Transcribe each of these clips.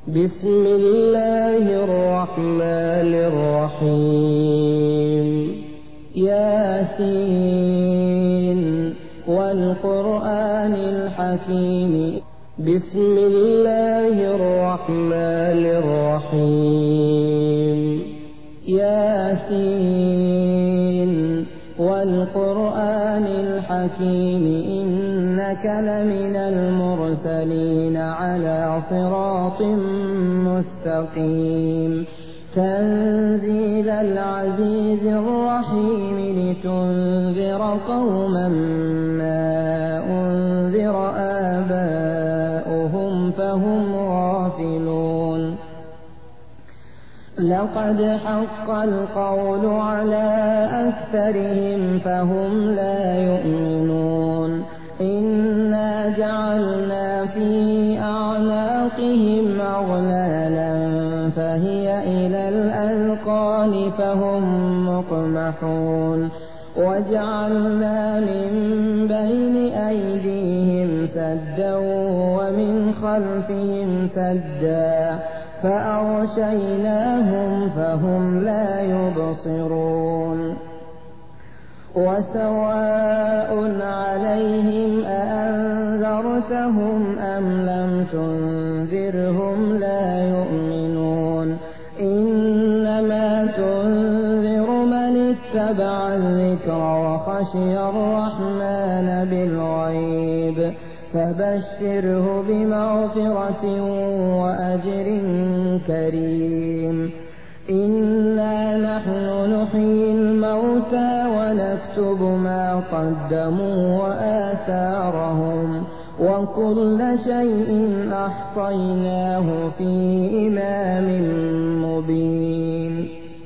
بسم الله الرحمن الرحيم ياسين والقرآن الحكيم بسم الله الرحمن الرحيم ياسين والقرآن الحكيم إنك لمن المرسلين على صراط مستقيم تنزيل العزيز الرحيم لتنذر قوما ما أنذر آباؤهم فهم غافلون لقد حق القول على أكثرهم فهم لا يؤمنون إنا جعلنا في أعناقهم أغلالا فهي إلى الأذقان فهم مقمحون وجعلنا من بين أيديهم سدا ومن خلفهم سدا فأغشيناهم فهم لا يبصرون وسواء عليهم أأنذرتهم أم لم تنذرهم لا يؤمنون إنما تنذر من اتبع الذكر وخشي الرحمن بالغيب فبشره بمغفرة وأجر كريم إنا نحن نحيي الموتى ونكتب ما قدموا وآثارهم وكل شيء أحصيناه في إمام مبين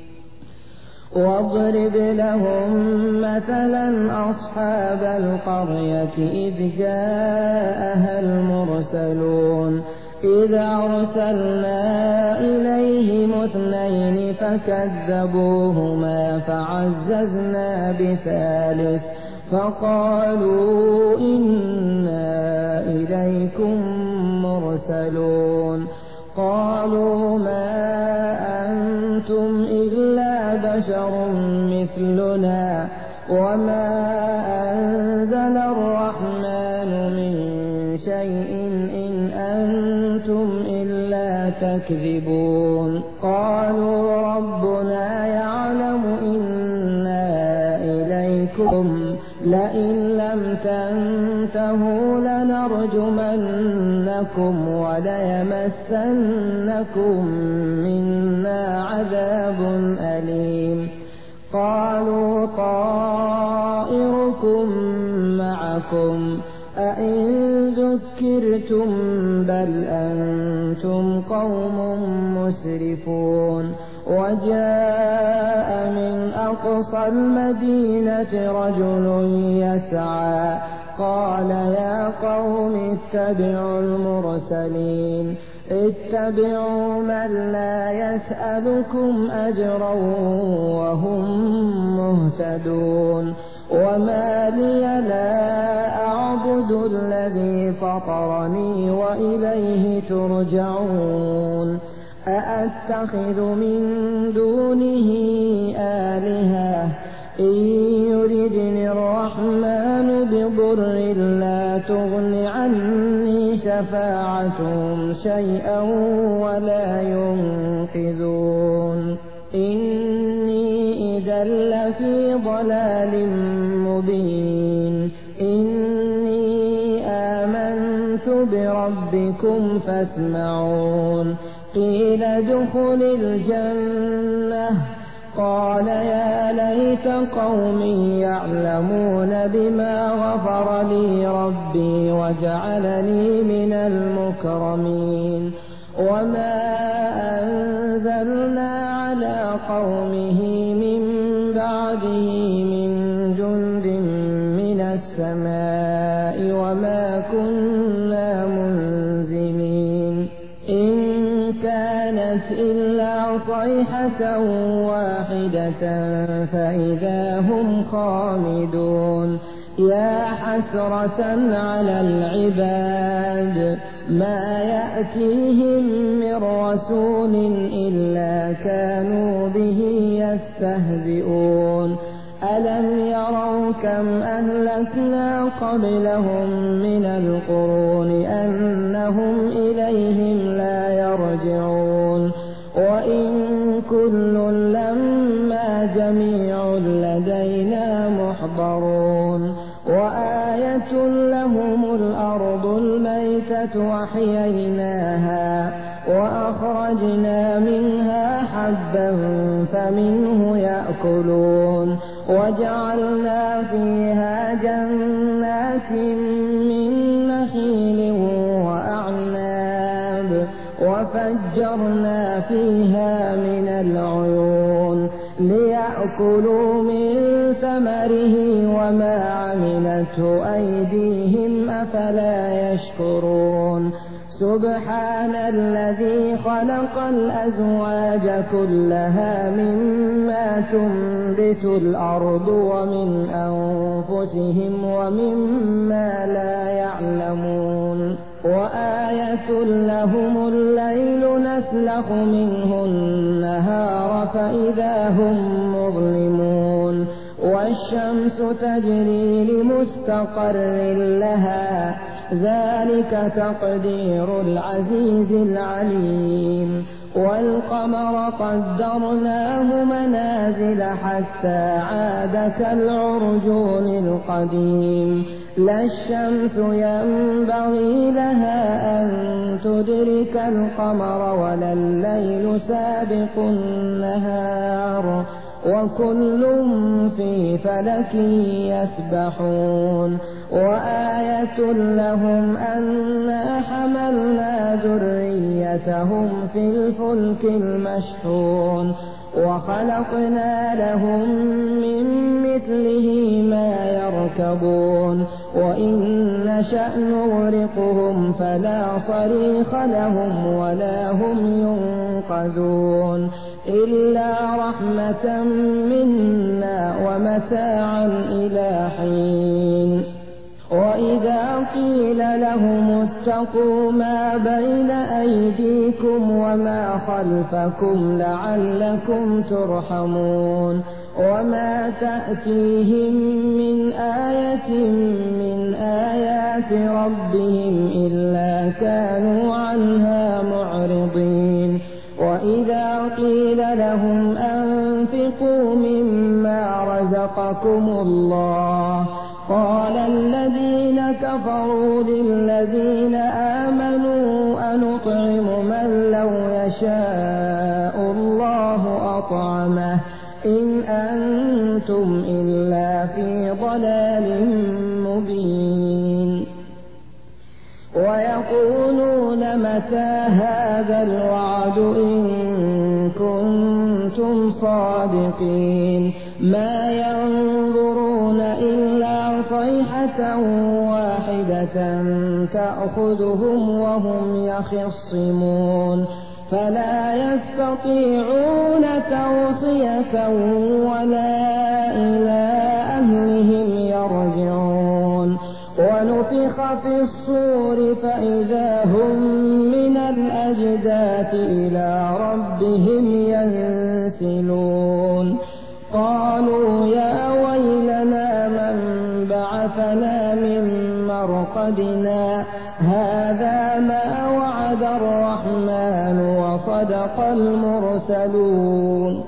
واضرب لهم مثلا أصحاب القرية إذ جاءها المرسلون إذ أرسلنا إليهم اثنين فكذبوهما فعززنا بثالث فقالوا إنا إليكم مرسلون قالوا ما أنتم إلا بشر مثلنا وما أنزل الرحمن من شيء إن أنتم إلا تكذبون قالوا ربنا يعلم إنا إليكم لئن لم تنتهوا لنرجمنكم وليمسنكم منا عذاب أليم قالوا طائركم معكم أئن ذكرتم بل أنتم قوم مسرفون وجاء من أقصى المدينة رجل يسعى قال يا قوم اتبعوا المرسلين اتبعوا من لا يسألكم أجرا وهم مهتدون وما لي لا أعبد الذي فطرني وإليه ترجعون أأتخذ من دونه آلهة إن يردني الرحمن بضر لا تغن عني شفاعتهم شيئا ولا ينقذون إني إذا لفي ضلال مبين إني آمنت بربكم فاسمعون قيل ادخل الجنة قال يا ليت قومي يعلمون بما غفر لي ربي وجعلني من المكرمين وما أنزلنا على قومه من بعده من جند من السماء وما كنا منزلين إن كانت إلا صيحة واحدة فإذا هم خامدون يا حسرة على العباد ما يأتيهم من رسول إلا كانوا به يستهزئون ألم يروا كم أهلكنا قبلهم من القرون أنهم إليهم لا يرجعون وإن كل لما جميع لدينا محضرون وآية لهم الأرض الميتة أحييناها وأخرجنا منها حبا فمنه يأكلون وجعلنا فيها جنات من نخيل وأعناب وفجرنا فيها من العيون ليأكلوا من ثمره وما عملته أيديهم أفلا يشكرون سبحان الذي خلق الأزواج كلها مما تنبت الأرض ومن أنفسهم ومما لا يعلمون وآية لهم الليل نسلخ منه النهار فإذا هم مظلمون والشمس تجري لمستقر لها ذلك تقدير العزيز العليم والقمر قدرناه منازل حتى عاد كالعرجون القديم لا الشمس ينبغي لها أن تدرك القمر ولا الليل سابق النهار وكل في فلك يسبحون وآية لهم أنا حملنا ذريتهم في الفلك المشحون وخلقنا لهم من مثله ما يركبون وإن نشأ نغرقهم فلا صريخ لهم ولا هم ينقذون إلا رحمة منا ومتاعا إلى حين وإذا قيل لهم اتقوا ما بين أيديكم وما خلفكم لعلكم ترحمون وما تأتيهم من آية من آيات ربهم إلا كانوا عنها معرضين وإذا قيل لهم أنفقوا مما رزقكم الله قال الذين كفروا للذين آمنوا أنطعم من لو يشاء الله أطعمه إن أنتم إلا في ضلال مبين ويقولون متى هذا الوعد إن كنتم صادقين ما ينظرون إلا صيحة واحدة تأخذهم وهم يخصمون فلا يستطيعون توصية ولا إلى أهلهم يرجعون ونفخ في الصور فإذا هم من الأجداث إلى ربهم ينسلون قالوا يا ويلنا من بعثنا من مرقدنا هذا ما وعد الرحمن وصدق المرسلون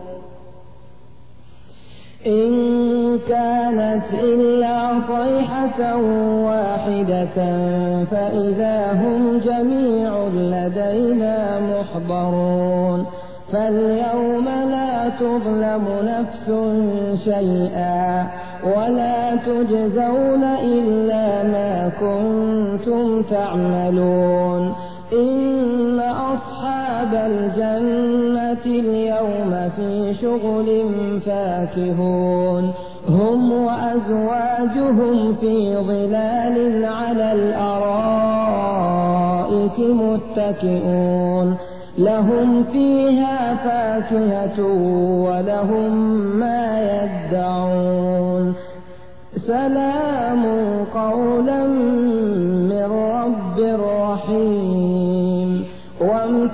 إن كانت إلا صيحة واحدة فإذا هم جميع لدينا محضرون فاليوم لا تظلم نفس شيئا ولا تجزون إلا ما كنتم تعملون إن أصحاب الجنة اليوم في شغل فاكهون هم وأزواجهم في ظلال على الأرائك متكئون لهم فيها فاكهة ولهم ما يدعون سلام قولا من رب رحيم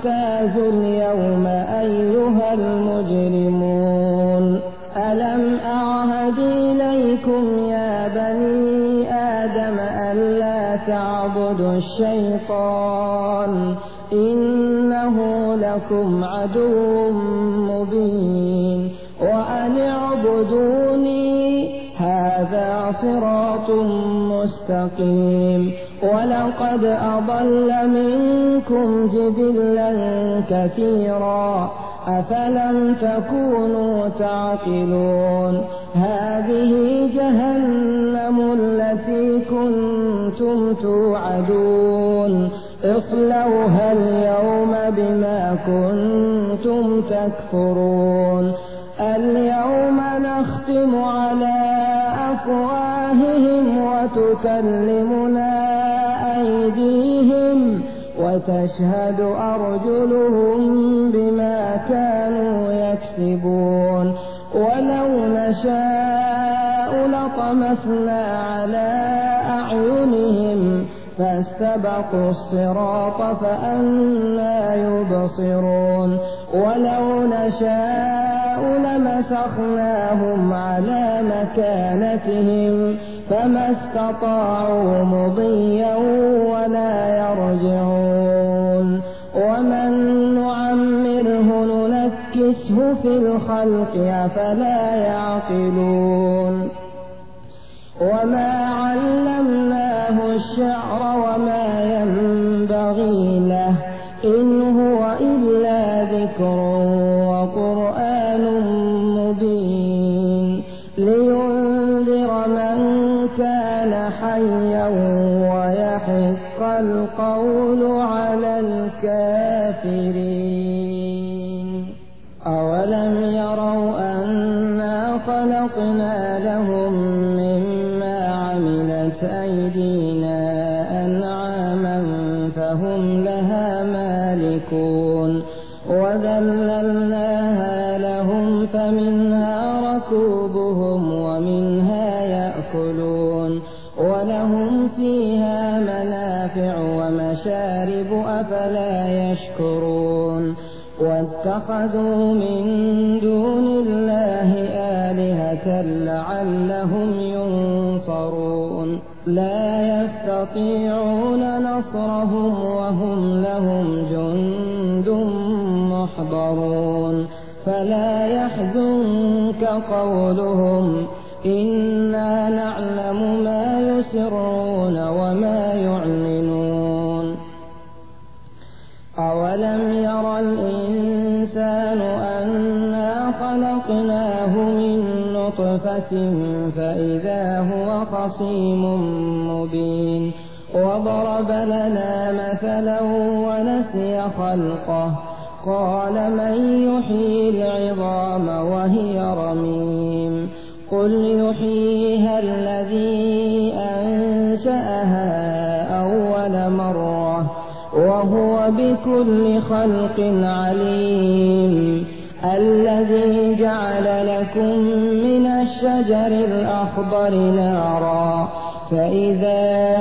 فامتازوا اليوم أيها المجرمون ألم أعهد إليكم يا بني آدم ألا تعبدوا الشيطان إنه لكم عدو مبين وأن اعبدوني هذا صراط مستقيم ولقد أضل منكم جبلا كثيرا أفلم تكونوا تعقلون هذه جهنم التي كنتم توعدون اصلوها اليوم بما كنتم تكفرون اليوم نختم على أفواههم وتكلمنا أيديهم وتشهد أرجلهم بما كانوا يكسبون ولو نشاء لطمسنا على أعينهم فاستبقوا الصراط فأنى يبصرون ولو نشاء لمسخناهم على مكانتهم فما استطاعوا مضيا ولا يرجعون ومن نعمره ننكسه في الخلق أفلا يعقلون وما علمناه الشعر وما ينبغي له إن هو إلا ذكر وقرآن مبين لينذر من كان حيا ويحق القول على الكافرين أولم يروا أنا خلقنا لهم مما عملت أيدينا أنعاما فهم لها مالكون وذللناها لهم فمنها ركوبهم ومنها يأكلون ولهم فيها منافع ومشارب أفلا يشكرون واتخذوا من دون الله آلهة لعلهم ينصرون لا يستطيعون نصرهم وهم لهم جند محضرون فلا يحزنك قولهم إنا نعلم ما يسرون وما يعلنون أولم ير الإنسان أنا خلقناه من نطفة فإذا هو خصيم مبين وضرب لنا مثلا ونسي خلقه قال من يحيي العظام وهي رميم قل يحييها الذي أنشأها أول مرة وهو بكل خلق عليم الذي جعل لكم من الشجر الأخضر نارا فإذا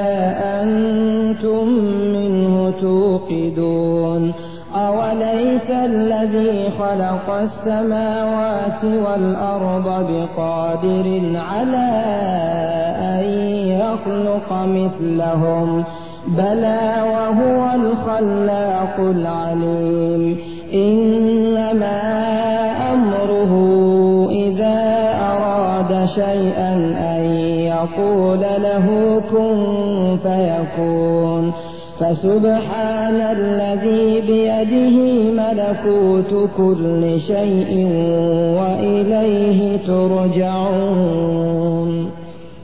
أنتم منه توقدون أوليس الذي خلق السماوات والأرض بقادر على أن يخلق مثلهم بلى وهو الخلاق العليم إنما أمره إذا أراد شيئا أن يقول له كن فيكون فسبحان الذي بيده ملكوت كل شيء وإليه ترجعون